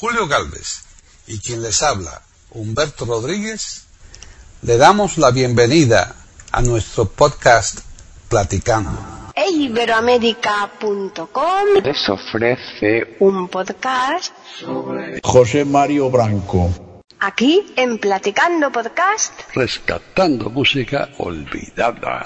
Julio Gálvez y quien les habla, Humberto Rodríguez, le damos la bienvenida a nuestro podcast Platicando. Iberoamérica.com les ofrece un podcast sobre José Mario Branco. Aquí en Platicando Podcast, rescatando música olvidada.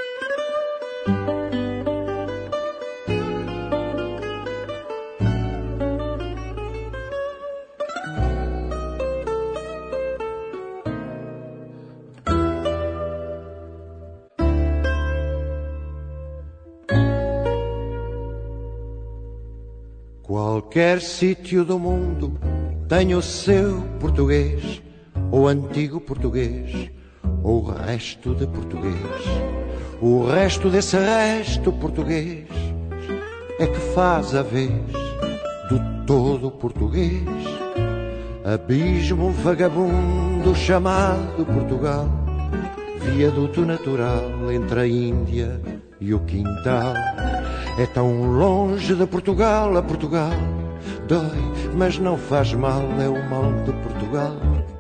Qualquer sítio do mundo tem o seu português, ou antigo português, ou o resto de português. O resto desse resto português é que faz a vez do todo português. Abismo vagabundo chamado Portugal, viaduto natural entre a Índia e o quintal. É tão longe de Portugal a Portugal, dói, mas não faz mal, é o mal de Portugal.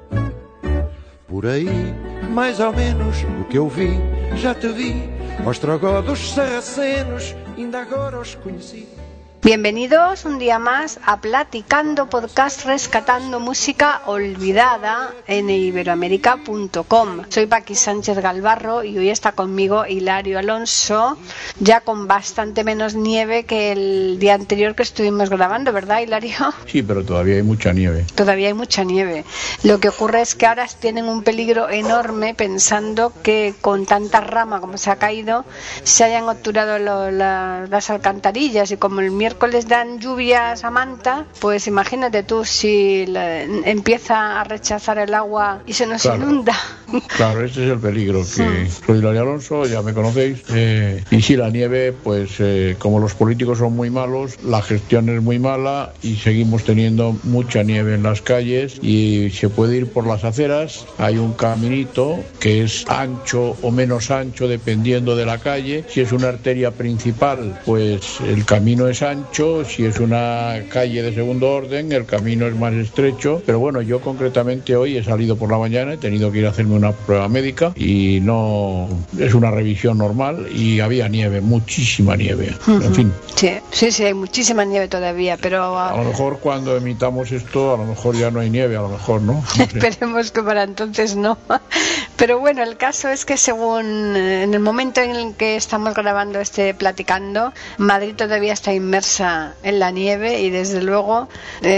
Por aí, mais ou menos, do que eu vi, já te vi, Ostrogó dos Sarracenos, ainda agora os conheci. bienvenidos un día más a Platicando Podcast, rescatando música olvidada en iberoamérica.com. Soy Paqui Sánchez Galvarro y hoy está conmigo Hilario Alonso, ya con bastante menos nieve que el día anterior que estuvimos grabando, ¿verdad, Hilario? Sí, pero todavía hay mucha nieve. Todavía hay mucha nieve. Lo que ocurre es que ahora tienen un peligro enorme pensando que con tanta rama como se ha caído se hayan obturado las alcantarillas, y como el miércoles dan lluvias a manta, pues imagínate tú si empieza a rechazar el agua y se nos inunda. Claro, este es el peligro. Que soy Hilario Alonso, ya me conocéis, y si la nieve, pues como los políticos son muy malos, la gestión es muy mala y seguimos teniendo mucha nieve en las calles, y se puede ir por las aceras. Hay un caminito que es ancho o menos ancho dependiendo de la calle. Si es una arteria principal, pues el camino es ancho. Si es una calle de segundo orden, el camino es más estrecho. Pero bueno, yo concretamente hoy he salido por la mañana, he tenido que ir a hacerme una prueba médica y no es una revisión normal, y había nieve, muchísima nieve. En fin. Sí, hay muchísima nieve todavía, pero a lo mejor cuando emitamos esto, a lo mejor ya no hay nieve, a lo mejor no. Esperemos que para entonces no. Pero bueno, el caso es que según en el momento en el que estamos grabando Platicando, Madrid todavía está inmersa en la nieve y desde luego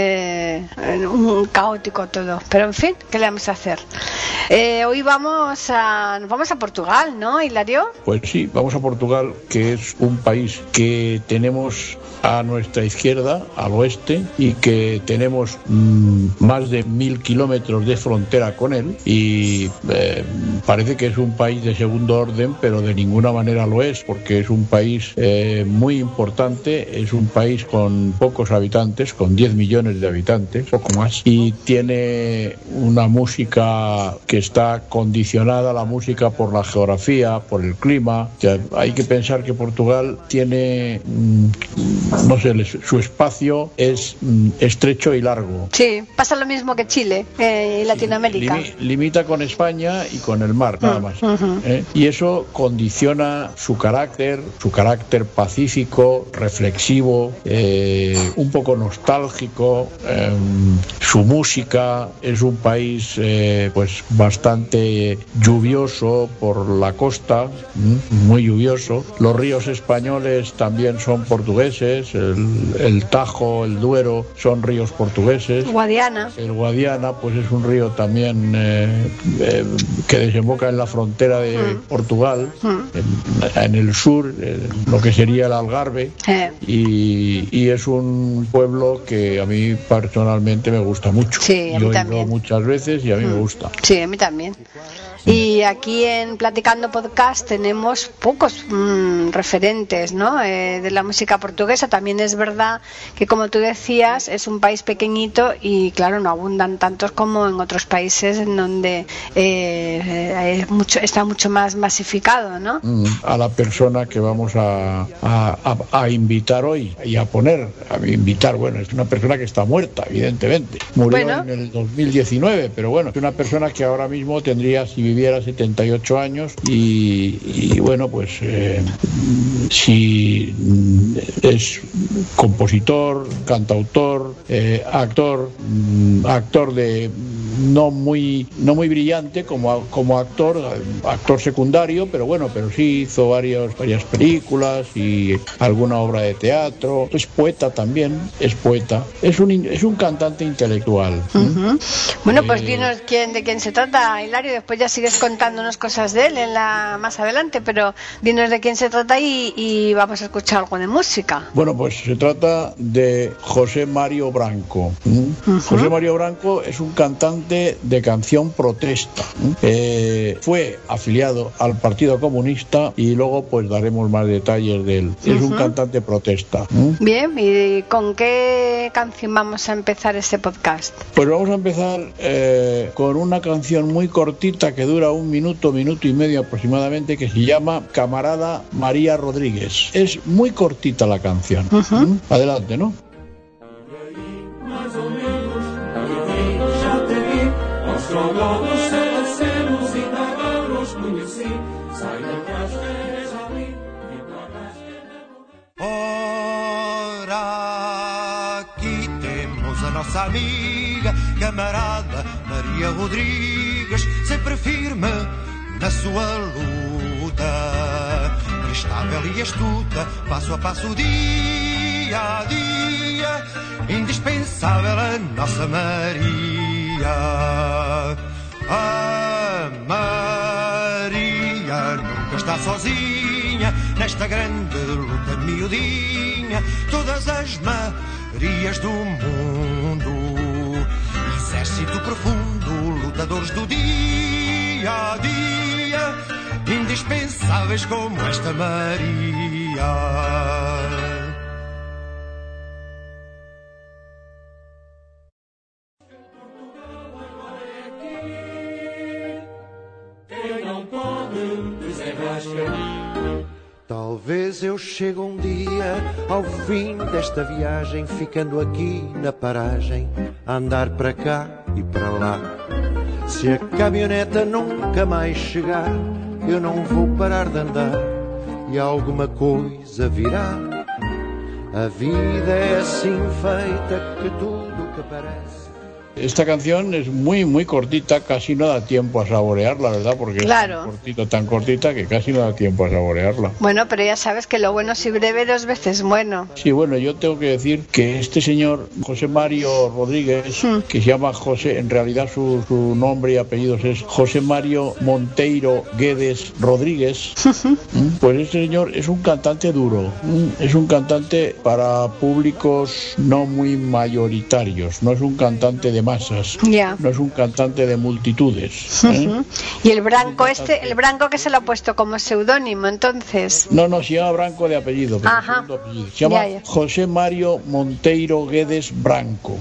un caótico todo. Pero en fin, ¿qué le vamos a hacer? Hoy nos vamos a Portugal, ¿no, Hilario? Pues sí, vamos a Portugal, que es un país que tenemos a nuestra izquierda, al oeste, y que tenemos más de 1000 kilómetros de frontera con él, y parece que es un país de segundo orden, pero de ninguna manera lo es, porque es un país muy importante, es un país con pocos habitantes, con 10 millones de habitantes, poco más, y tiene una música que está condicionada, la música, por la geografía, por el clima. O sea, hay que pensar que Portugal tiene no sé, su espacio es estrecho y largo. Sí, pasa lo mismo que Chile y Latinoamérica. Limita con España y con el mar, nada más. Y eso condiciona su carácter pacífico, reflexivo, un poco nostálgico. Su música es un país pues bastante lluvioso por la costa, muy lluvioso. Los ríos españoles también son portugueses. El Tajo, el Duero son ríos portugueses. Guadiana. El Guadiana, pues es un río también que desemboca en la frontera de Portugal, en el sur, lo que sería el Algarve, y es un pueblo que a mí personalmente me gusta mucho. Sí, a mí yo he también. ido muchas veces y a mí me gusta. Sí, a mí también. Y aquí en Platicando Podcast tenemos pocos referentes, ¿no? De la música portuguesa. también es verdad que, como tú decías, es un país pequeñito y claro, no abundan tantos como en otros países en donde está mucho más masificado, ¿no? A la persona que vamos a invitar hoy y a invitar, bueno, es una persona que está muerta, evidentemente. Murió en el 2019, pero bueno, es una persona que ahora mismo tendría, si viviera, 78 años y bueno, pues si es compositor, cantautor, actor de no muy brillante como actor secundario, pero sí hizo varias películas y alguna obra de teatro. Es poeta también, es un cantante intelectual. Bueno, pues dinos de quién se trata, Hilario, después ya sigues contándonos cosas de él más adelante, pero dinos de quién se trata y vamos a escuchar algo de música. Bueno, pues se trata de José Mario Branco. José Mario Branco es un cantante de canción protesta. Fue afiliado al Partido Comunista y luego pues daremos más detalles de él. Es un cantante protesta. Bien, ¿y con qué canción vamos a empezar este podcast? Pues vamos a empezar con una canción muy cortita que dura un minuto y medio aproximadamente, que se llama Camarada María Rodríguez. Es muy cortita la canción. Adelante, ¿no? Ora, aqui temos a nossa amiga, camarada Maria Rodrigues, sempre firme na sua luta, prestável e astuta, passo a passo, dia a dia, indispensável a nossa Maria. A Maria nunca está sozinha nesta grande luta miudinha. Todas as Marias do mundo, exército profundo, lutadores do dia a dia, indispensáveis como esta Maria. Talvez eu chegue um dia ao fim desta viagem, ficando aqui na paragem, a andar para cá e para lá. Se a caminhoneta nunca mais chegar, eu não vou parar de andar e alguma coisa virá. A vida é assim feita que tudo que parece. Esta canción es muy cortita, casi no da tiempo a saborearla, ¿verdad? Porque claro, es tan cortita que casi no da tiempo a saborearla. Bueno, pero ya sabes que lo bueno si breve 2 veces bueno. Sí, bueno, yo tengo que decir que este señor, José Mario Rodríguez, que se llama José, en realidad su nombre y apellidos es José Mario Monteiro Guedes Rodríguez, pues este señor es un cantante duro, es un cantante para públicos no muy mayoritarios, no es un cantante de masas, no es un cantante de multitudes. Y el Branco el Branco que se lo ha puesto como seudónimo, entonces. No, se llama Branco de apellido, pero se llama José Mario Monteiro Guedes Branco.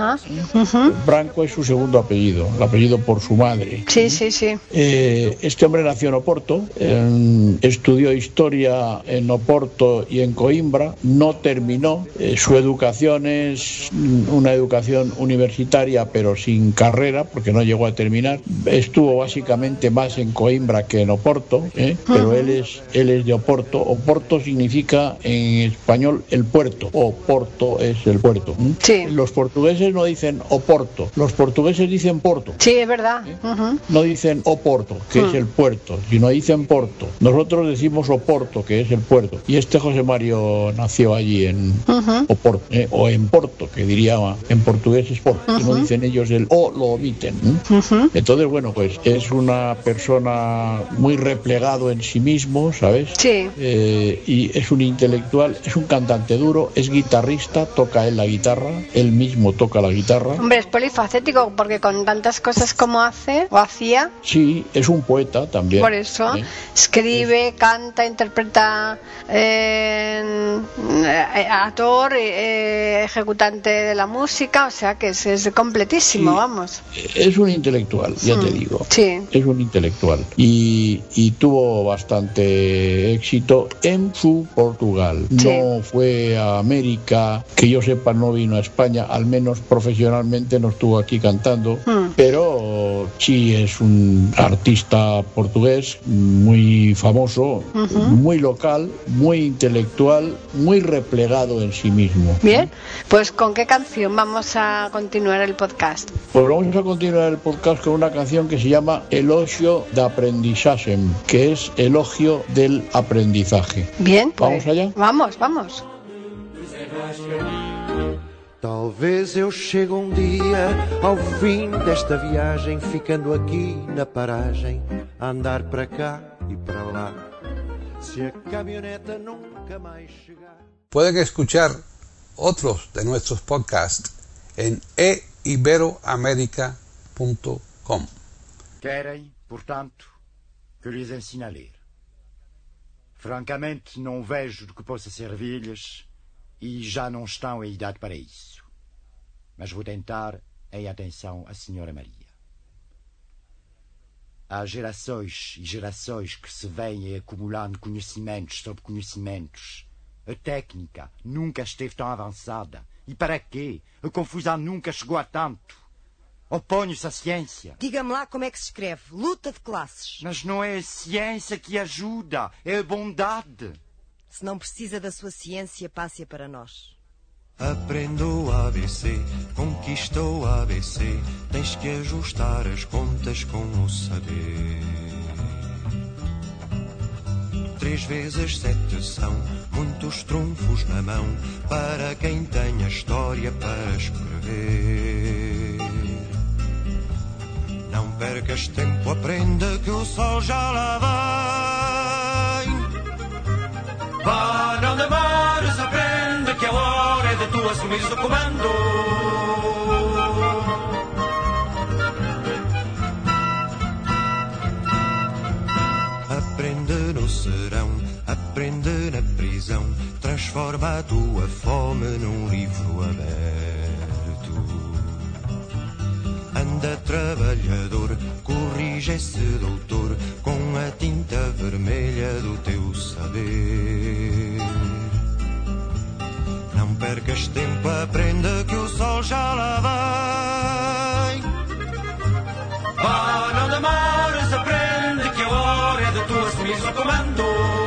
Branco es su segundo apellido, el apellido por su madre. Sí. Este hombre nació en Oporto, estudió historia en Oporto y en Coimbra, no terminó. Su educación es una educación universitaria pero sin carrera, porque no llegó a terminar. Estuvo básicamente más en Coimbra que en Oporto, pero él es de Oporto. Oporto significa en español el puerto. Oporto es el puerto. Sí. Los portugueses no dicen Oporto, los portugueses dicen Porto. Sí, es verdad. No dicen Oporto, que es el puerto, sino dicen Porto. Nosotros decimos Oporto, que es el puerto. Y este José Mario nació allí en Oporto, o en Porto, que diría en portugués es Porto. dicen ellos el o lo omiten. Entonces, bueno, pues es una persona muy replegado en sí mismo, ¿sabes? Sí. Y es un intelectual, es un cantante duro, es guitarrista, toca él la guitarra, él mismo toca la guitarra. Hombre, es polifacético porque con tantas cosas como hace o hacía. Sí, es un poeta también. Por eso, escribe, canta, interpreta, actor, ejecutante de la música, o sea que es completísimo, sí, vamos. Es un intelectual, ya te digo. Sí. Es un intelectual. Y tuvo bastante éxito en su Portugal. Sí. No fue a América, que yo sepa, no vino a España, al menos profesionalmente no estuvo aquí cantando, pero sí es un artista portugués muy famoso, muy local, muy intelectual, muy replegado en sí mismo. Bien, pues ¿con qué canción vamos a continuar el podcast? Pues vamos a continuar el podcast con una canción que se llama Elogio da Aprendizaje, que es elogio del aprendizaje. Bien, pues ¿Vamos allá? Vamos. Talvez eu chegue dia ao fim desta viagem, ficando aqui na paragem, a andar para cá e para lá. Se a camioneta nunca mais chegar. Pueden escuchar otros de nuestros podcasts en eiberoamerica.com. Querem, portanto, que eu lhes ensine a ler. Francamente, não vejo do que possa servir-lhes e já não estão em idade para isso. Mas vou tentar, em atenção à Senhora Maria. Há gerações e gerações que se vêm acumulando conhecimentos sobre conhecimentos. A técnica nunca esteve tão avançada. E para quê? A confusão nunca chegou a tanto. Oponho-se à ciência. Diga-me lá como é que se escreve. Luta de classes. Mas não é a ciência que ajuda, é a bondade. Se não precisa da sua ciência, passe-a para nós. Aprendeu a ABC, conquistou a ABC, tens que ajustar as contas com o saber. 3 vezes 7 são muitos trunfos na mão para quem tem a história para escrever. Não percas tempo, aprenda que o sol já lá vem. Vá, não demores, aprende que a hora é de tu assumires o comando. Aprende no serão, aprende na prisão, transforma a tua fome num livro aberto. Anda trabalhador, corrige esse doutor com a tinta vermelha do teu saber. Não percas tempo, aprenda que o sol já lá vem. Vá, não demores, aprende que a hora é de tu assumires o comando.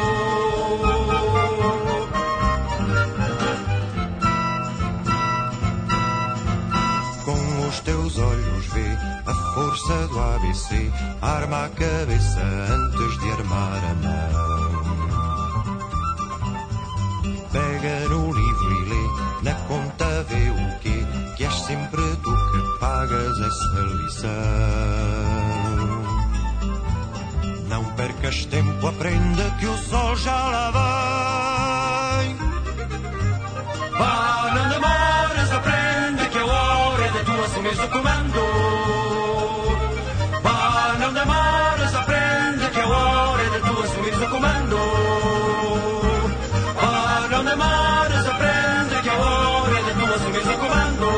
Com os teus olhos vê a força do ABC, arma a cabeça antes de armar a mão. Pega no livro e lê, na conta vê o quê? Que és sempre tu que pagas essa lição. Não percas tempo, aprenda que o sol já lá vem. Vá, não demores, aprende que a hora é de tu assumires o comando. Vá, não demores, aprende que a hora é de tu assumires o comando. Vá, não demores, aprende que a hora é de tu assumires o comando.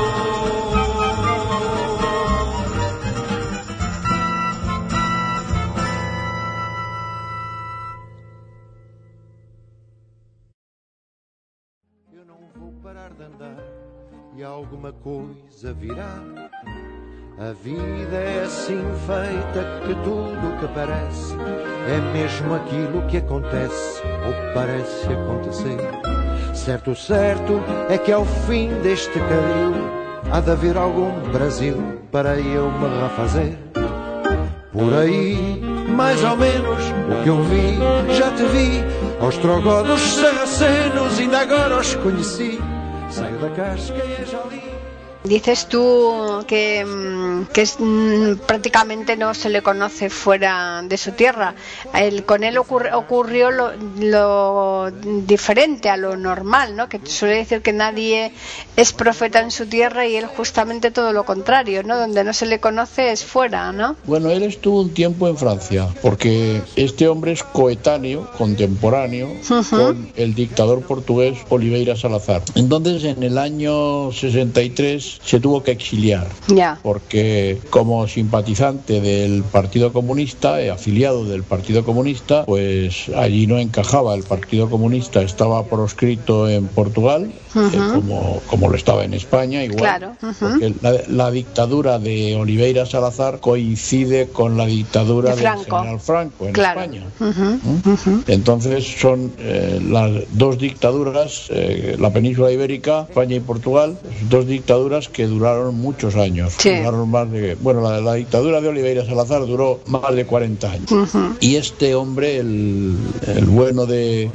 Eu não vou parar de andar e alguma coisa virá. A vida é assim feita que tudo o que parece é mesmo aquilo que acontece ou parece acontecer. Certo é que ao fim deste carril há de haver algum Brasil para eu me refazer. Por aí, mais ou menos, o que eu vi, já te vi. Aos trogodos sarracenos, ainda agora os conheci. Saio da casca e é já ali Dices tú que prácticamente no se le conoce fuera de su tierra. Con él ocurrió lo diferente a lo normal, ¿no? Que suele decir que nadie es profeta en su tierra y él justamente todo lo contrario, ¿no? Donde no se le conoce es fuera, ¿no? Bueno, él estuvo un tiempo en Francia, porque este hombre es coetáneo, contemporáneo, con el dictador portugués Oliveira Salazar. Entonces, en el año 63 se tuvo que exiliar, porque como simpatizante del Partido Comunista, afiliado del Partido Comunista, pues allí no encajaba. El Partido Comunista estaba proscrito en Portugal, como lo estaba en España, igual, claro. Porque la dictadura de Oliveira Salazar coincide con la dictadura del general Franco en España. Entonces son las dos dictaduras, la península ibérica, España y Portugal, dos dictaduras que duraron muchos años. Duraron más de, la dictadura de Oliveira Salazar duró más de 40 años. Y este hombre, el bueno de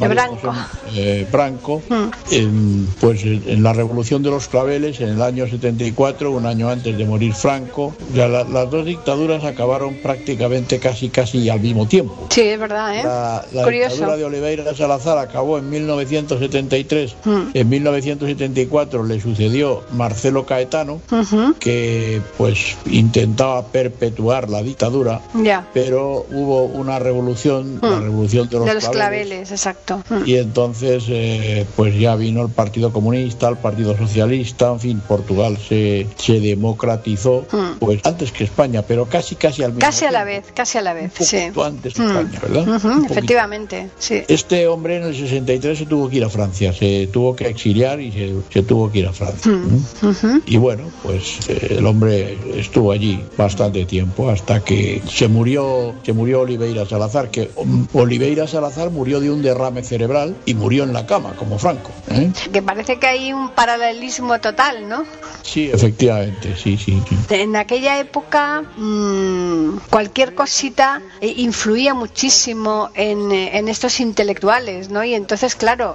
Branco, pues en la Revolución de los Claveles, en el año 74, un año antes de morir Franco, las dos dictaduras acabaron prácticamente casi al mismo tiempo. Sí, es verdad, La dictadura de Oliveira Salazar acabó en 1973. En 1974 le sucedió Marcelo Caetano, que pues intentaba perpetuar la dictadura, pero hubo una revolución, la Revolución de los Claveles, exacto. Y entonces pues ya vino el Partido Comunista, el Partido Socialista, en fin, Portugal se democratizó, pues antes que España, pero casi al mismo tiempo. Casi a la vez, un poquito antes que España, ¿verdad? Efectivamente, sí. Este hombre en el 63 se tuvo que ir a Francia, se tuvo que exiliar y se tuvo que ir a Francia. Y bueno, pues el hombre estuvo allí bastante tiempo hasta que se murió Oliveira Salazar, que Oliveira Salazar murió de un derrame cerebral y murió en la cama, como Franco. Que parece que hay un paralelismo total, ¿no? Sí, efectivamente, sí. En aquella época cualquier cosita influía muchísimo en estos intelectuales, ¿no? Y entonces, claro,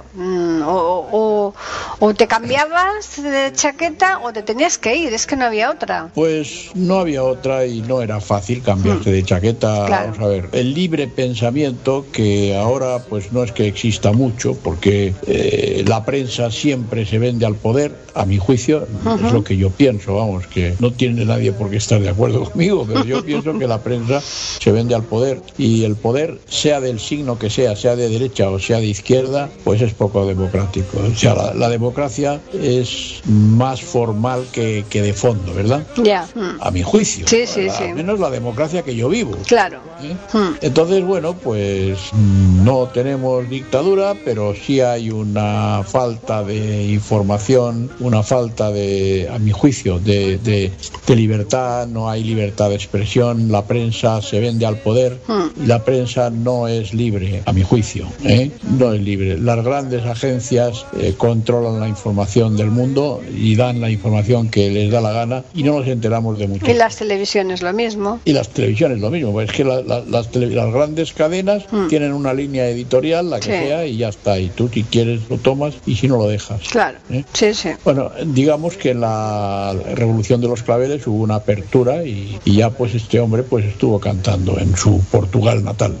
o te cambiabas de chaqueta o te tenías que ir, es que no había otra. Pues no había otra y no era fácil cambiarse de chaqueta. Claro. Vamos a ver, el libre pensamiento, que ahora pues no es que exista mucho, porque la prensa siempre se vende al poder, a mi juicio, es lo que yo pienso, vamos, que no tiene nadie por qué estar de acuerdo conmigo, pero yo pienso que la prensa se vende al poder, y el poder, sea del signo que sea de derecha o sea de izquierda, pues es poco democrático. O sea, la democracia es más formal que de fondo, ¿verdad? A mi juicio. Sí. Al menos la democracia que yo vivo. Claro. Entonces, bueno, pues no tenemos dictadura, pero sí hay una falta de información, una falta de, a mi juicio, de libertad. No hay libertad de expresión, la prensa se vende al poder y la prensa no es libre, a mi juicio, no es libre. Las grandes agencias controlan la información del mundo y dan la información que les da la gana y no nos enteramos de mucho. Y las televisiones lo mismo. Pues es que las grandes cadenas tienen una línea editorial, la que sea, y ya está. Y tú, si quieres, lo tomas, y si no, lo dejas. Claro. Sí. Bueno, digamos que en la Revolución de los Claveles hubo una apertura y ya pues este hombre pues estuvo cantando en su Portugal natal.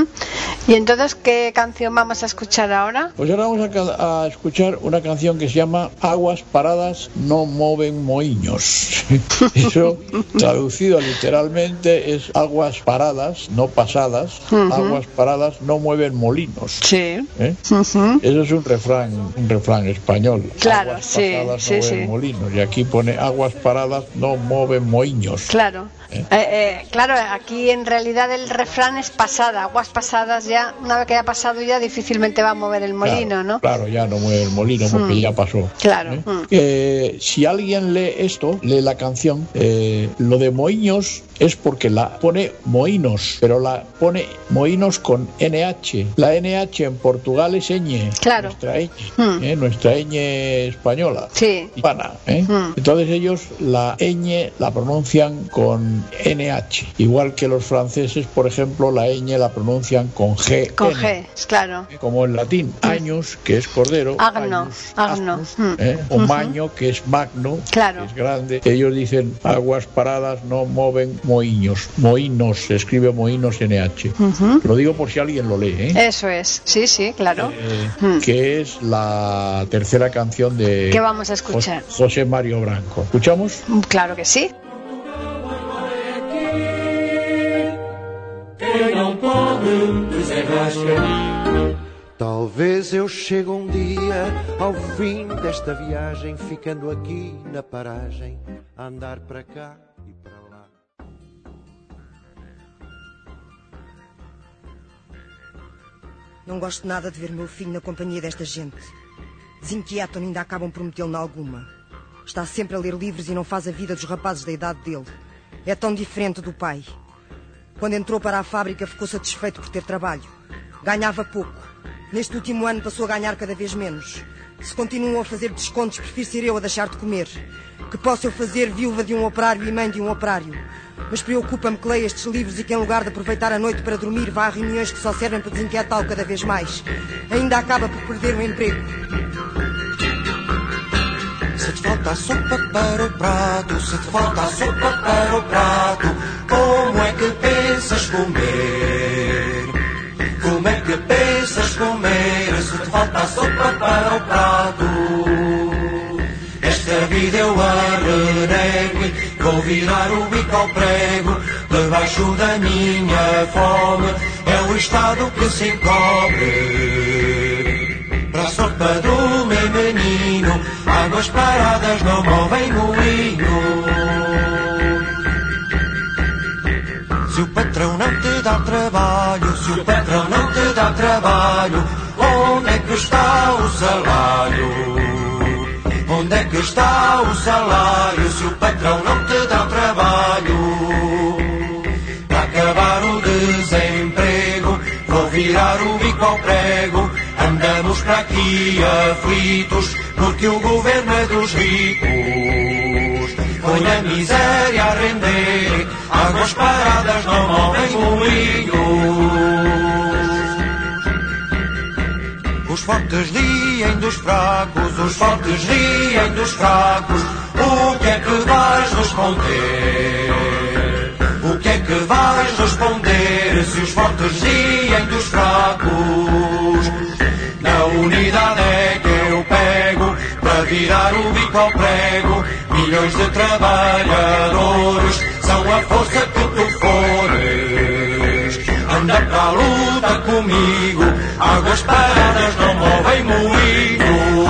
¿Y entonces qué canción vamos a escuchar ahora? Pues ahora vamos a escuchar una canción que se llama Aguas paradas no moven moinhos. Eso, traducido literalmente, es aguas paradas, no pasadas, aguas paradas no mueven molinos. Sí. Eso es un refrán español. Claro, aguas pasadas no mueven molinos, y aquí pone aguas paradas no mueven moinhos. Claro. Claro, aquí en realidad el refrán es pasada, aguas pasadas, ya una vez que haya pasado ya difícilmente va a mover el molino, ¿no? Claro, ya no mueve el molino porque ya pasó. Claro. Si alguien lee esto, lee la canción, lo de moiños es porque la pone moinos, pero la pone moinos con NH. La NH en Portugal es ñ, claro. Nuestra ñ española, hispana. Entonces ellos la ñ la pronuncian con NH, igual que los franceses, por ejemplo, la ñ la pronuncian con G. Con G, claro. Como en latín, agnus, que es cordero, agno, o maño, que es magno, ¿no? Claro. Que es grande. Ellos dicen aguas paradas no moven moiños. Moinos, se escribe moinos NH. Lo digo por si alguien lo lee, ¿eh? Eso es, sí, claro. Que es la tercera canción de... ¿Qué vamos a escuchar? José Mario Branco. ¿Escuchamos? Claro que sí. Talvez eu chegue dia ao fim desta viagem, ficando aqui na paragem, a andar para cá e para lá. Não gosto nada de ver meu filho na companhia desta gente. Desinquietam-no e ainda acabam por metê-lo na alguma. Está sempre a ler livros e não faz a vida dos rapazes da idade dele. É tão diferente do pai. Quando entrou para a fábrica ficou satisfeito por ter trabalho. Ganhava pouco. Neste último ano passou a ganhar cada vez menos. Se continuam a fazer descontos, prefiro ser eu a deixar de comer. Que posso eu fazer, viúva de um operário e mãe de um operário? Mas preocupa-me que leia estes livros e que, em lugar de aproveitar a noite para dormir, vá a reuniões que só servem para desinquietá-lo cada vez mais. Ainda acaba por perder o emprego. Se te falta a sopa para o prato, se te falta a sopa para o prato, como é que pensas comer? Como é que pensas comer se te falta a sopa para o prato? Esta vida eu a renego, vou virar o bico ao prego, debaixo da minha fome é o estado que se encobre. Para a sopa do meu menino, águas paradas não movem moinho. Se o patrão não te dá trabalho, se o patrão não te dá trabalho, onde é que está o salário? Onde é que está o salário se o patrão não te dá trabalho? Para acabar o desemprego, vou virar o bico ao prego. Andamos para aqui aflitos, porque o governo é dos ricos. Põe a miséria a render, águas paradas não movem moinhos. Os fortes riem dos fracos, os fortes riem dos fracos. O que é que vais responder? O que é que vais responder se os fortes riem dos fracos? Na unidade é que eu pego para virar o bico ao prego. Milhões de trabalhadores são a força que tu fores. Anda para a luta comigo, águas paradas não movem moinhos.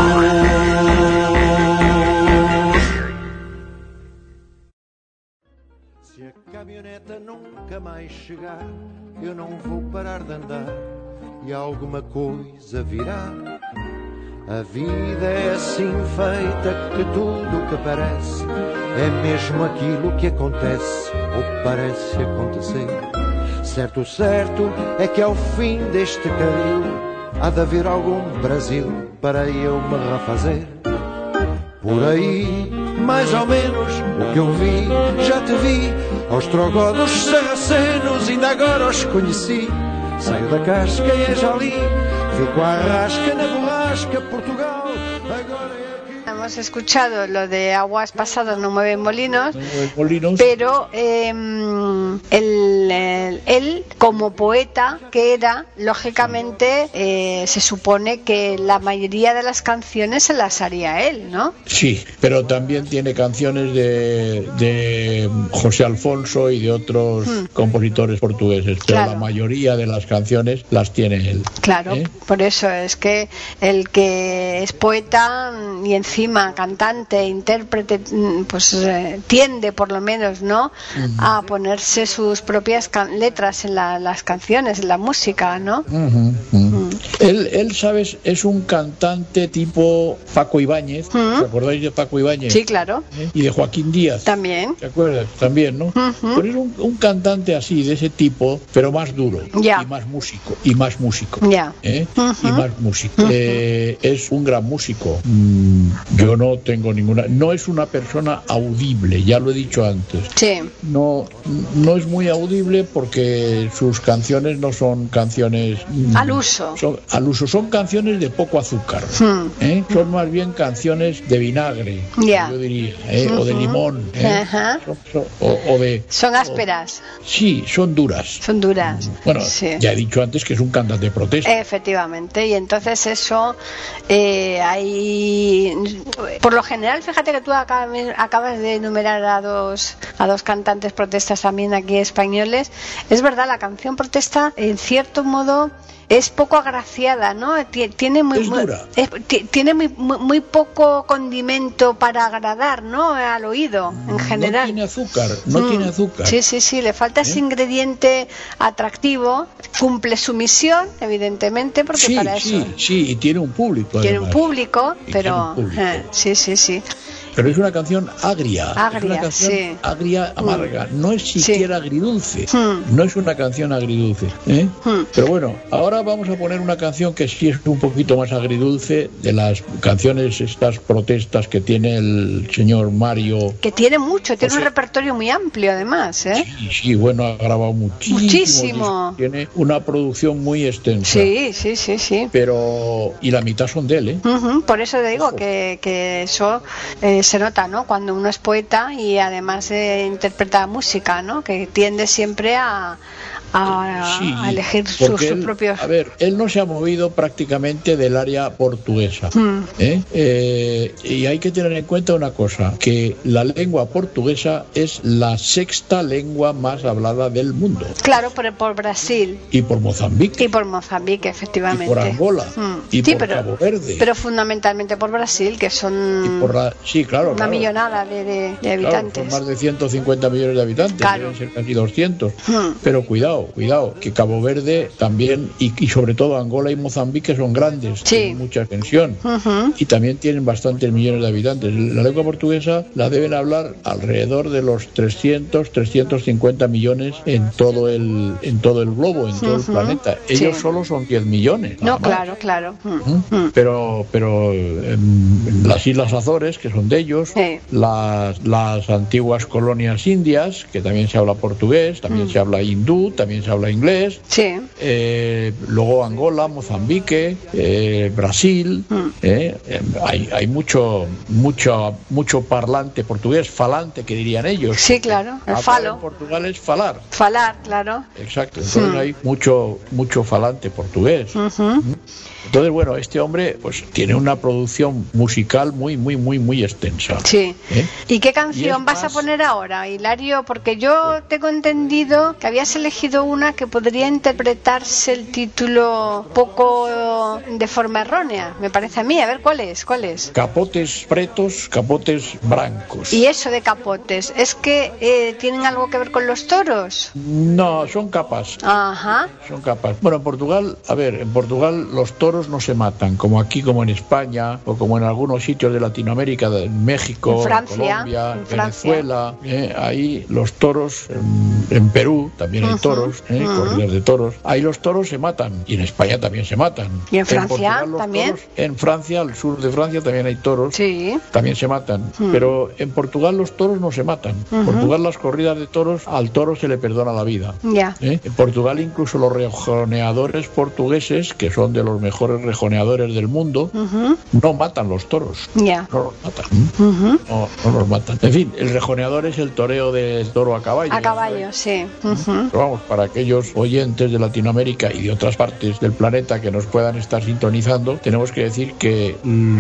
Se a caminhoneta nunca mais chegar, eu não vou parar de andar e alguma coisa virá. A vida é assim feita que tudo o que parece é mesmo aquilo que acontece ou parece acontecer. Certo, certo é que ao fim deste carril há de haver algum Brasil para eu me refazer. Por aí, mais ou menos, o que eu vi, já te vi. Aos trogodos sarracenos, ainda agora os conheci. Saio da casca e é já li, fico à rasca na borrasca, Portugal, agora é aqui. Hemos escuchado lo de aguas pasadas no mueven molinos, pero él, como poeta que era, lógicamente se supone que la mayoría de las canciones se las haría él, ¿no? Sí, pero también tiene canciones de José Alfonso y de otros compositores portugueses, pero claro, la mayoría de las canciones las tiene él. Claro, por eso es que el que es poeta y encima cantante, intérprete, pues tiende por lo menos, ¿no?, a ponerse sus propias letras en las canciones, en la música, ¿no? Él, ¿sabes? Es un cantante tipo Paco Ibáñez. ¿Te acordáis de Paco Ibáñez? Sí, claro. Y de Joaquín Díaz. También. ¿Te acuerdas? También, ¿no? Pero es un cantante así, de ese tipo, pero más duro. Ya. Y más músico. Y más músico. Ya. Y más músico. Es un gran músico. Yo no tengo ninguna... No es una persona audible, ya lo he dicho antes. Sí. No es muy audible porque sus canciones no son canciones... Al uso. al uso. Son canciones de poco azúcar, son más bien canciones de vinagre, yo diría, o de limón, son ásperas. Sí, son duras. Son duras. Bueno, ya he dicho antes que es un cantante de protesta. Efectivamente, y entonces eso hay, por lo general, fíjate que tú acabas de enumerar a dos cantantes protestas también aquí españoles. Es verdad, la canción protesta en cierto modo es poco agraciada, ¿no? Tiene muy poco condimento para agradar, ¿no? Al oído, en general. No tiene azúcar. Sí, le falta ese ingrediente atractivo. Cumple su misión, evidentemente, porque para eso... Sí, y tiene un público. Tiene un público, pero... sí. Pero es una canción agria. Es una canción agria, amarga. No es siquiera agridulce. No es una canción agridulce. Pero bueno, ahora vamos a poner una canción que sí es un poquito más agridulce, de las canciones, estas protestas que tiene el señor Mario. Que tiene mucho, tiene un repertorio muy amplio además, Sí, bueno, ha grabado muchísimo. Tiene una producción muy extensa. Sí. Pero, y la mitad son de él, Por eso te digo que eso... se nota, ¿no? Cuando uno es poeta y además interpreta música, ¿no? Que tiende siempre a elegir sus propios... A ver, él no se ha movido prácticamente del área portuguesa. Y hay que tener en cuenta una cosa, que la lengua portuguesa es la sexta lengua más hablada del mundo. Claro, por Brasil. Y por Mozambique. Efectivamente. Y por Angola. Y por Cabo Verde. Pero fundamentalmente por Brasil, que son... Una millonada de habitantes. Son más de 150 millones de habitantes, deben ser casi 200. Pero cuidado, que Cabo Verde también, y sobre todo Angola y Mozambique son grandes, tienen mucha extensión, y también tienen bastantes millones de habitantes. La lengua portuguesa la deben hablar alrededor de los 350 millones en todo el globo, en todo el planeta. Ellos solo son 10 millones. No, claro. Pero las Islas Azores, que son de ellos, las antiguas colonias indias, que también se habla portugués, también se habla hindú, también se habla inglés, luego Angola, Mozambique, Brasil, hay mucho parlante portugués, falante, que dirían ellos. Sí, claro, el falo. En Portugal es falar. Falar, claro. Exacto, entonces hay mucho falante portugués. Entonces, bueno, este hombre pues tiene una producción musical muy extensa. Sí. ¿Y qué canción vas a poner ahora, Hilario? Porque yo tengo entendido que habías elegido una que podría interpretarse el título poco de forma errónea, me parece a mí. A ver, ¿cuál es? Capotes pretos, capotes brancos. ¿Y eso de capotes? ¿Es que tienen algo que ver con los toros? No, son capas. Ajá. Son capas. Bueno, en Portugal los toros no se matan, como aquí, como en España, o como en algunos sitios de Latinoamérica, en México, en Francia, Colombia, en Venezuela. Ahí los toros, en Perú también hay toros, corridas de toros. Ahí los toros se matan, y en España también se matan. ¿Y en Francia también? Toros, en Francia, al sur de Francia, también hay toros, también se matan. Pero en Portugal los toros no se matan. En Portugal las corridas de toros, al toro se le perdona la vida. En Portugal incluso los rejoneadores portugueses, que son de los mejores rejoneadores del mundo, no matan los toros. No los matan. No los matan. En fin, el rejoneador es el toreo del toro a caballo. A caballo, sí. Pero vamos, para aquellos oyentes de Latinoamérica y de otras partes del planeta que nos puedan estar sintonizando, tenemos que decir que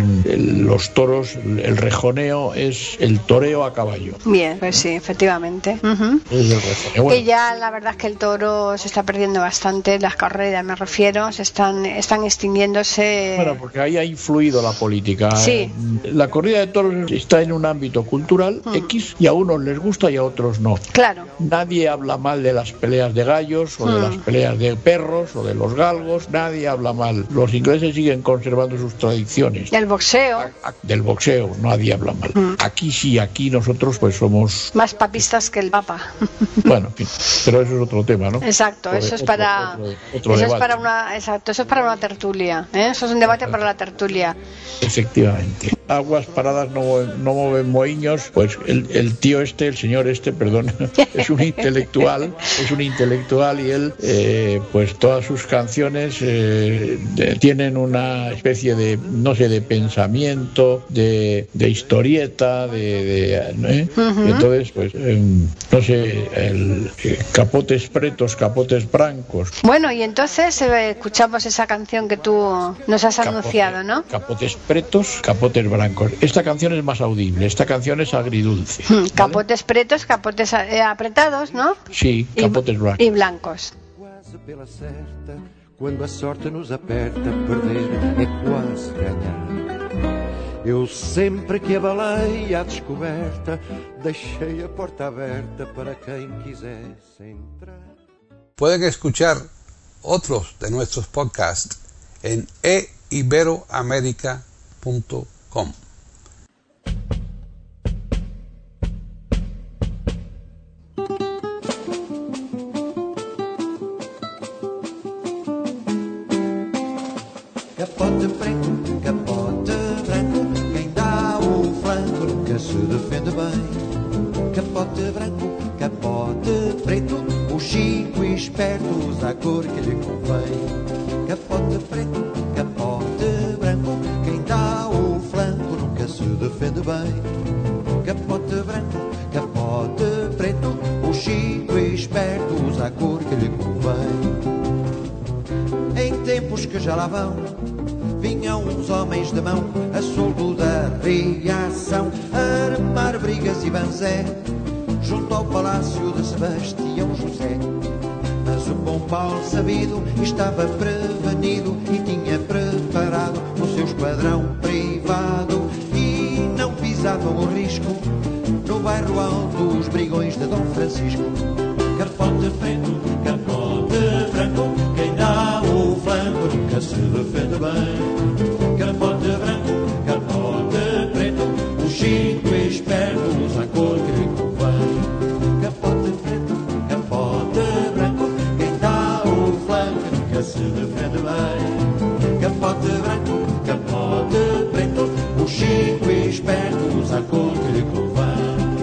los toros, el rejoneo es el toreo a caballo. Bien, pues sí, efectivamente. Es el rejoneo. Bueno, que ya la verdad es que el toro se está perdiendo bastante, las carreras me refiero, están extinguiéndose. Bueno, porque ahí ha influido la política. Sí. La corrida de toros está en un ámbito cultural X, y a unos les gusta y a otros no. Claro. Nadie habla mal de las peleas de gallos o de las peleas de perros o de los galgos, nadie habla mal. Los ingleses siguen conservando sus tradiciones. Del boxeo. Del boxeo, nadie habla mal. Aquí sí, aquí nosotros pues somos más papistas que el Papa. Bueno, pero eso es otro tema, ¿no? Exacto, eso es para una tertulia, ¿eh? Eso es un debate para la tertulia. Efectivamente. aguas paradas no mueven moinhos, pues el tío este, el señor este, perdón, es un intelectual y él, pues todas sus canciones tienen una especie de, no sé, de pensamiento, de historieta, entonces, pues, no sé, capotes pretos, capotes brancos. Bueno, y entonces escuchamos esa canción que tú nos has anunciado, ¿no? Capotes pretos, capotes brancos. Esta canción es más audible, esta canción es agridulce. ¿Vale? Capotes pretos, capotes apretados, ¿no? Sí, capotes blancos. Y blancos. Quase pela certa, quando a sorte nos aperta, perder é quase ganhar. Eu sempre que abalei à descoberta, deixei a porta aberta para quem quisesse entrar. Pueden escuchar otros de nuestros podcasts en eiberoamerica.com. Capote preto, capote branco, quem dá o flanco nunca se defende bem. Capote branco, capote preto, o chico esperto usa a cor que lhe convém. Capote preto, capote branco, quem dá o flanco nunca se defende bem. Capote branco, capote preto, o chico esperto usa a cor que lhe convém. Em tempos que já lá vão, vinham uns homens de mão a soldo da reação, a armar brigas e banzé junto ao palácio de Sebastião José. Mas o bom Paulo sabido estava prevenido e tinha preparado o seu esquadrão privado, e não pisavam o risco no bairro alto os brigões de Dom Francisco. Capote preto, capote branco, quem dá o flanco nunca se defende bem. Capote branco, capote preto, o chico esperto usa a cor que lhe convém. Capote preto, capote branco, quem dá o flanco nunca se defende bem. Capote branco, capote preto, o chico esperto usa a cor que lhe convém.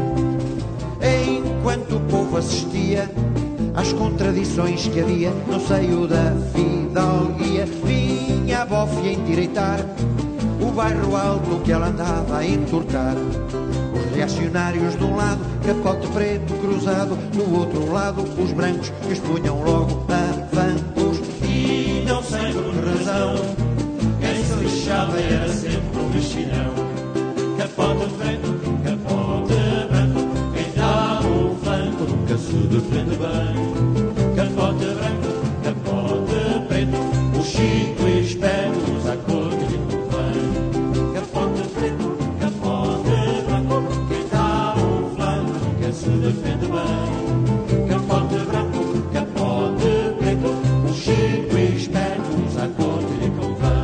Enquanto o povo assistia às contradições que havia no seio da fidalguia, vinha a bófia endireitar o bairro alto que ela andava a entortar. Os reacionários de um lado, capote preto cruzado, do outro lado os brancos que expunham logo avancos. E não sei por que razão, quem se lixava era sempre um mexilhão. Capote preto, capote branco, quem dá o flanco nunca se defende bem. Capote branco, capote preto, o chico esperto usa a cor que lhe convém. Capote preto, capote branco, quem dá o flanco nunca se defende bem. Capote branco, capote preto, o chico esperto usa a cor que lhe convém.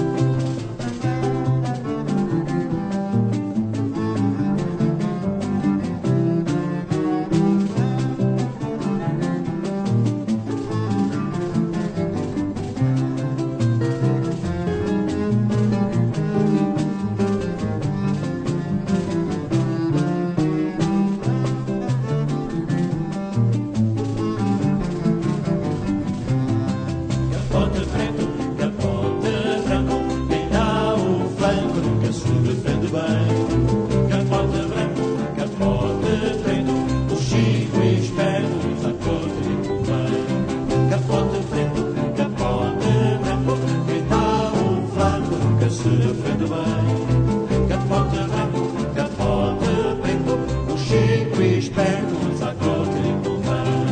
Capote preto, capote branco, quem dá o flanco nunca se defende bem. Capote branco, capote preto, o chico esperto usa a cor que lhe convém. Capote preto, capote branco, quem dá o flanco nunca se defende bem. Capote branco, capote preto, o chico esperto usa a cor que lhe convém.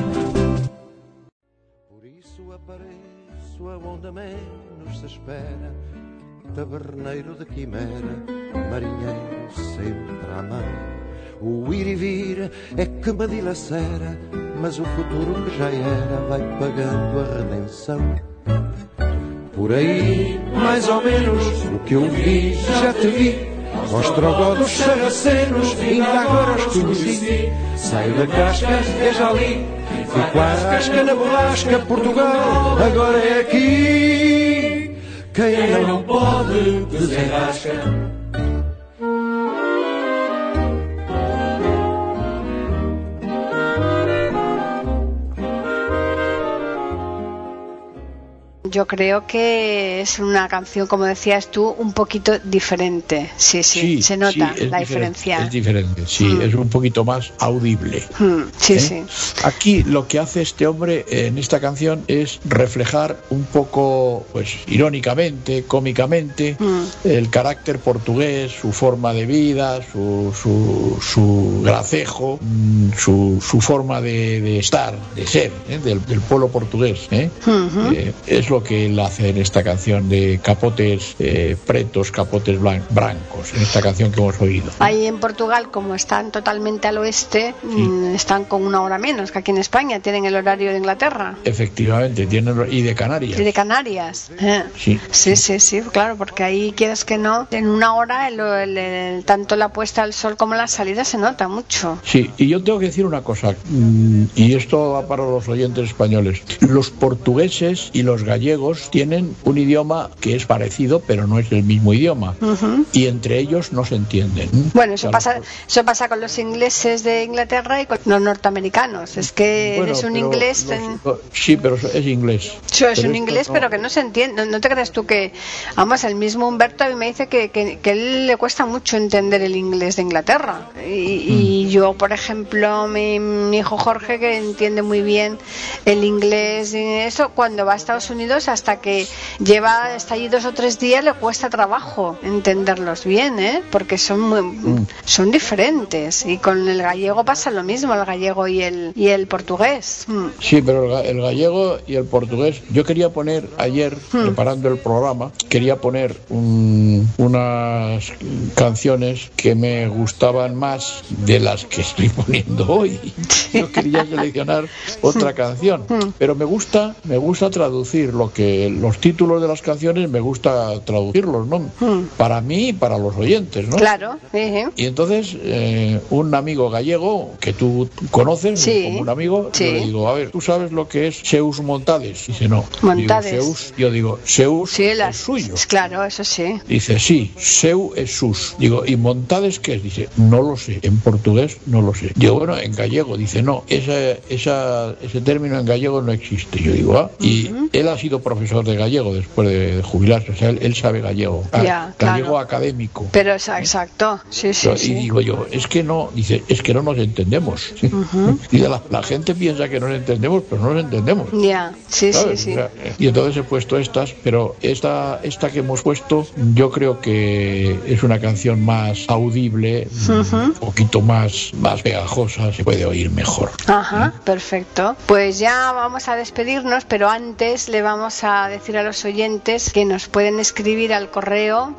Por isso apareço aonde menos se espera, taberneiro de quimera, marinheiro sempre à mão. O ir e vir é que me dilacera, mas o futuro que já era vai pagando a redenção. Por aí, mais ou menos, o que eu vi, já te vi. Ostrogó dos sarracenos, ainda agora os conheci. Saio da casca, é já ali. Fui com a rasca na borrasca, Portugal, agora é aqui. Quem não pode desenrasca. yo creo que es una canción, como decías tú, un poquito diferente. Sí, se nota la diferencia. Es diferente, sí, es un poquito más audible. Sí. Aquí lo que hace este hombre en esta canción es reflejar un poco, pues irónicamente, cómicamente, el carácter portugués, su forma de vida, su gracejo, su forma de estar, de ser, del pueblo portugués. Es lo que él hace en esta canción de capotes pretos, capotes blancos, en esta canción que hemos oído. Ahí en Portugal, como están totalmente al oeste, están con una hora menos que aquí en España, tienen el horario de Inglaterra. Efectivamente, y de Canarias. Y de Canarias. Sí, claro, porque ahí quieres que no, en una hora tanto la puesta del sol como la salida se nota mucho. Sí, y yo tengo que decir una cosa, y esto va para los oyentes españoles. Los portugueses y los gallegos tienen un idioma que es parecido, pero no es el mismo idioma, y entre ellos no se entienden. Bueno, eso pasa con los ingleses de Inglaterra y con los norteamericanos. Es que es un inglés... Sí, pero es inglés. Es un inglés, pero que no se entiende. No te creas tú que... Vamos, el mismo Humberto a mí me dice que a él le cuesta mucho entender el inglés de Inglaterra. Y yo, por ejemplo, mi hijo Jorge, que entiende muy bien el inglés y eso, cuando va a Estados Unidos, hasta que está allí 2 o 3 días, le cuesta trabajo entenderlos bien, porque son diferentes. Y con el gallego pasa lo mismo, el gallego y el portugués. Sí, pero el gallego y el portugués, yo quería poner ayer, preparando el programa, quería poner unas canciones que me gustaban más de las que estoy poniendo hoy. Yo quería seleccionar otra canción, pero me gusta traducir los títulos de las canciones, me gusta traducirlos, ¿no? Para mí y para los oyentes, ¿no? Claro. Y entonces un amigo gallego que tú conoces, como un amigo, yo le digo, a ver, ¿tú sabes lo que es Seus Montades? Dice, no. Montades. Yo digo, Seus es suyo. Claro, eso sí. Dice, sí, Seu es sus. Digo, ¿y Montades qué es? Dice, no lo sé. En portugués no lo sé. Digo, bueno, en gallego. Dice, no, ese término en gallego no existe. Yo digo, y él ha sido profesor de gallego después de jubilarse. O sea, él sabe gallego. Gallego académico. Pero exacto. Sí. Y digo yo, es que no, dice, es que no nos entendemos. Y la gente piensa que nos entendemos, pero no nos entendemos. Sí. O sea, y entonces he puesto estas, pero esta que hemos puesto, yo creo que es una canción más audible, un poquito más pegajosa, se puede oír mejor. Perfecto. Pues ya vamos a despedirnos, pero antes le vamos a decir a los oyentes que nos pueden escribir al correo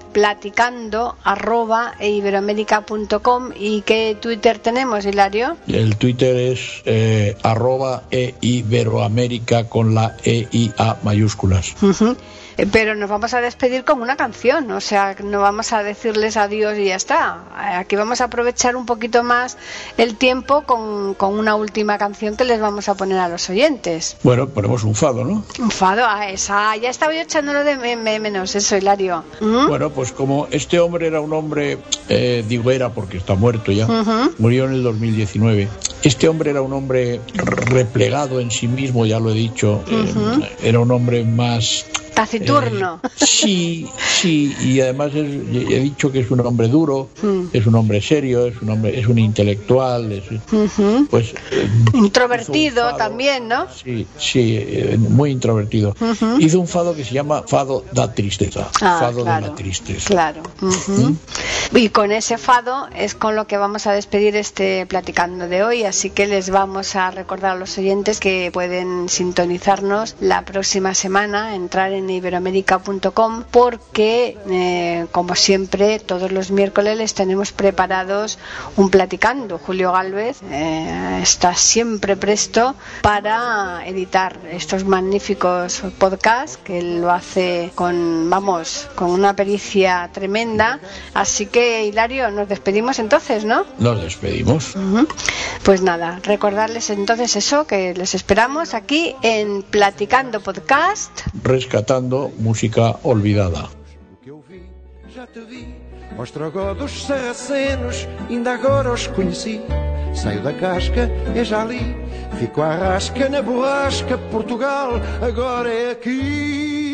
platicando@eiberoamerica.com. ¿Y qué Twitter tenemos, Hilario? El Twitter es @eiberoamerica con la EIA mayúsculas. Pero nos vamos a despedir con una canción, o sea, no vamos a decirles adiós y ya está. Aquí vamos a aprovechar un poquito más el tiempo con una última canción que les vamos a poner a los oyentes. Bueno, ponemos un fado, ¿no? Un fado, esa, ya estaba yo echándolo de menos, eso, Hilario. Bueno, pues como este hombre era un hombre, digo era porque está muerto ya, murió en el 2019. Este hombre era un hombre replegado en sí mismo, ya lo he dicho, era un hombre más... taciturno. Sí, y además he dicho que es un hombre duro, es un hombre serio, es un intelectual, pues introvertido también, ¿no? Sí, muy introvertido. Hizo un fado que se llama Fado da Tristeza, fado de la tristeza. Claro. Y con ese fado es con lo que vamos a despedir este Platicando de hoy, así que les vamos a recordar a los oyentes que pueden sintonizarnos la próxima semana, entrar en iberoamerica.com, porque como siempre todos los miércoles les tenemos preparados un Platicando. Julio Gálvez está siempre presto para editar estos magníficos podcasts, que él lo hace con una pericia tremenda. Así que, Hilario, nos despedimos entonces, ¿no? Nos despedimos. Pues nada, recordarles entonces eso, que les esperamos aquí en Platicando Podcast, rescatando música olvidada. Já te vi, aos trogodos sarracenos, ainda agora os conheci. Saio da casca, é já ali, fico à rasca na borrasca, Portugal agora é aqui.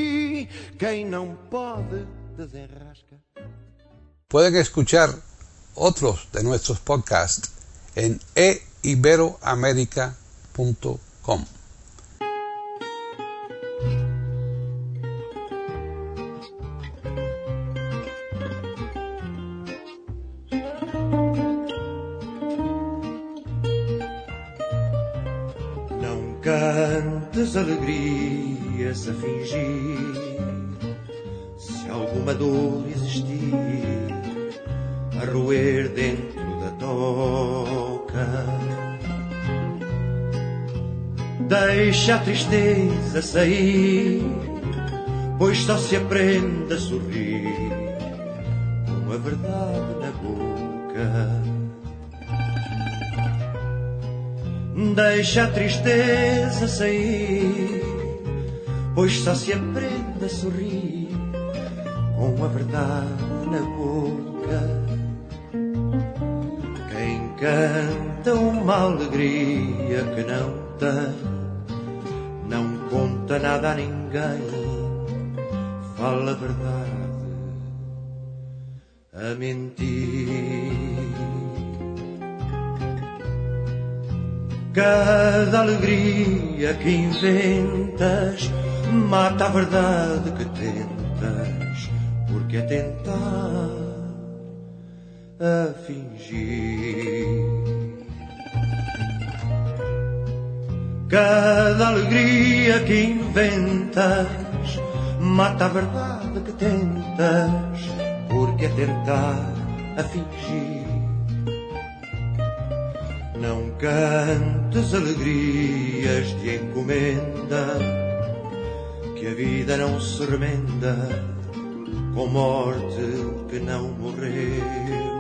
Quem não pode desenrasca. Pueden escuchar otros de nuestros podcasts en eiberoamerica.com. Não cantes alegrias a fingir. Se alguma dor existir a roer dentro da toca, deixa a tristeza sair, pois só se aprende a sorrir com a verdade na boca. Deixa a tristeza sair, pois só se aprende a sorrir com a verdade na boca. Quem canta uma alegria que não tem, não conta nada a ninguém, fala a verdade a mentir. Cada alegria que inventas mata a verdade que tentas, porque é tentar a fingir. Cada alegria que inventas mata a verdade que tentas, porque é tentar a fingir. Não cantes alegrias de encomenda, que a vida não se remenda com morte que não morreu.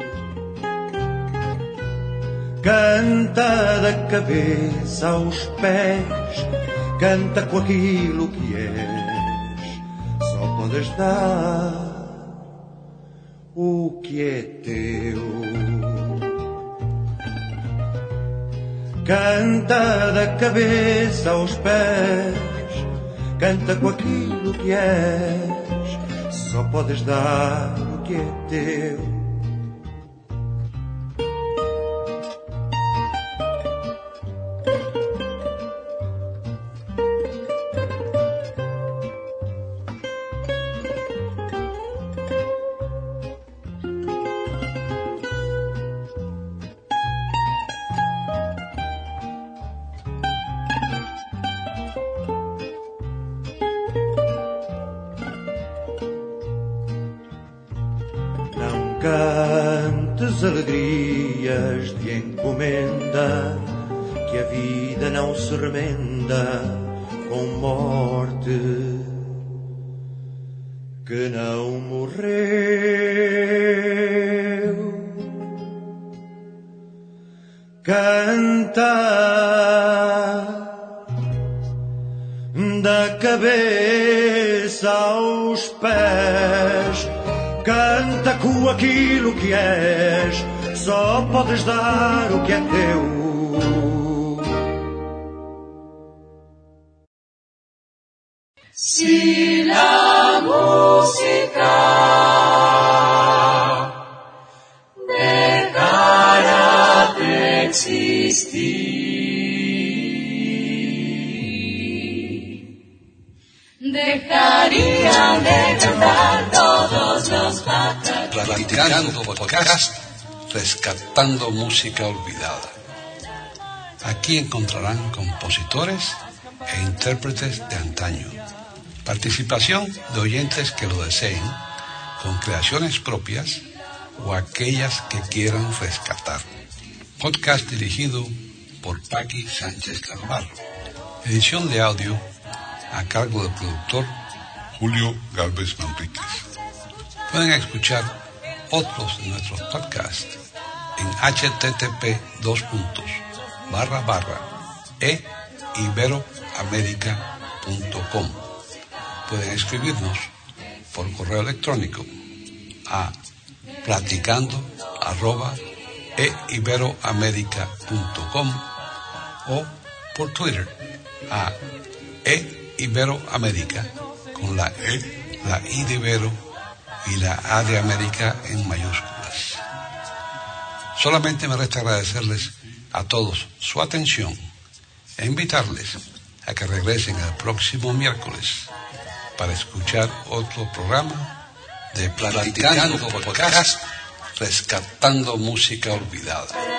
Canta da cabeça aos pés, canta com aquilo que és, só podes dar o que é teu. Canta da cabeça aos pés, canta com aquilo que és, só podes dar o que é teu. Cantes alegrias de encomenda, que a vida não se remenda com morte que não morreu. Canta da cabeça aos pés, canta com aquilo que és, só podes dar o que é teu. Si la música dejara de existir, dejarían de cantar todos los pájaros. Platicando podcast, rescatando música olvidada. Aquí encontrarán compositores e intérpretes de antaño. Participación de oyentes que lo deseen, con creaciones propias o aquellas que quieran rescatar. Podcast dirigido por Paqui Sánchez Carvalho. Edición de audio a cargo del productor Julio Galvez Manríquez. Pueden escuchar otros de nuestros podcasts en http://eiberoamerica.com. Pueden escribirnos por correo electrónico a platicando@eiberoamerica.com o por Twitter a eiberoamerica con la E la I de Ibero y la A de América en mayúsculas. Solamente me resta agradecerles a todos su atención e invitarles a que regresen el próximo miércoles para escuchar otro programa de Platicando Podcast, rescatando música olvidada.